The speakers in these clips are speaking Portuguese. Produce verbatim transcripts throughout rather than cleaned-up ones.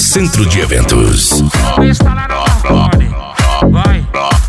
Centro de Eventos. Está lá no balcone, vai.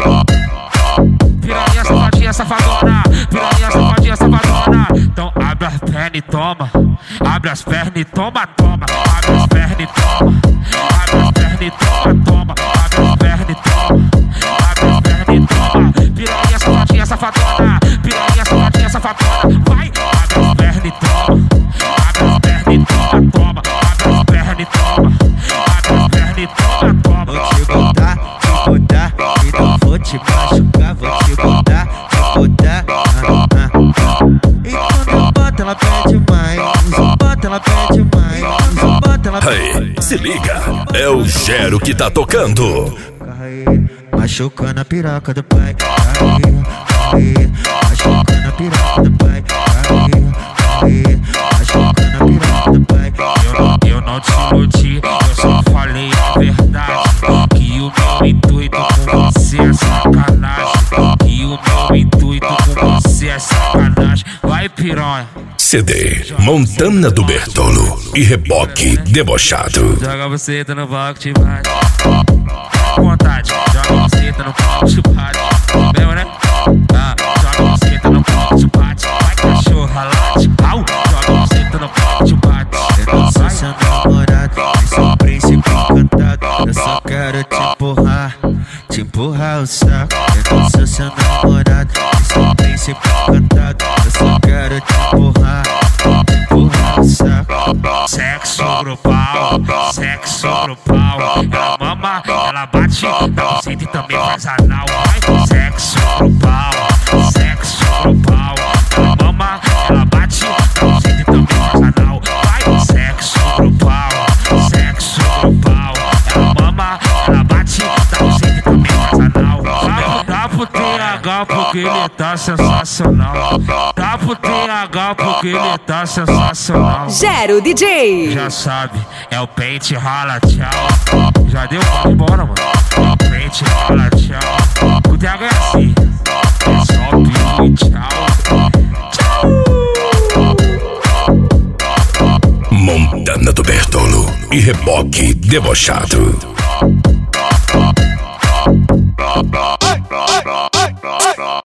Piranha, safadinha, safadona. Piranha, safadinha, safadona. Então abre as pernas e toma. Abre as pernas e toma, toma. Abre as pernas e toma. Abre as pernas e toma, toma. Abre as pernas e toma. Abre as pernas e toma. Piranha, safadinha, safadona. Piranha, safadinha, safadona. Vai. Abre as pernas e toma. Abre as pernas e toma, toma. Abre as pernas e toma. Abre as pernas e toma, toma. Vou te botar, te botar, e não vou te machucar. Vou te botar, te botar, ah, ah. E quando eu boto ela pede mais, eu boto ela pede mais, eu boto ela pede Hey, mais. se liga, é o Gero que tá tocando. Aí, machucando a piroca do pai. Aí, aí, machucando a piroca do pai. Aí, aí, machucando a piroca do pai. Eu, eu não te iludi, eu só falei a verdade. Que o meu intuito com você é sacanagem. Que o meu intuito com você é sacanagem. Vai, piranha. C D Montana do Bertolo e Reboque Debochado. Joga você no palco, te bate. Com vontade, joga você no palco, te bate. Meu, né? Ah, joga você no palco, te bate. Vai, cachorra, late. Au, joga você no palco, te bate. Eu não sou seu namorado, nem sou príncipe encantado. Eu só quero te empurrar, te empurrar o saco. Eu não sou seu namorado, nem sou príncipe encantado. Eu só quero te empurrar, te empurrar o saco. Sexo grupal, sexo grupal. Ela mama, ela bate, dá um cinto e também faz anal. Vai, sexo grupal, sexo grupal. Ela mama, ela bate, dá um cinto e também faz anal. Vai, sexo grupal, sexo grupal. Ela mama, ela bate, dá um cinto e também faz anal. Dá, dá pro T H porque ele tá sensacional. Dá pro T H porque ele tá sensacional. Gero D J. Já sabe, é o pente rala tchau. Já deu, pode ir embora, mano. É o pente rala tchau. O D H é assim, é só piu e tchau. Montana do Bertolo e Reboque Debochado.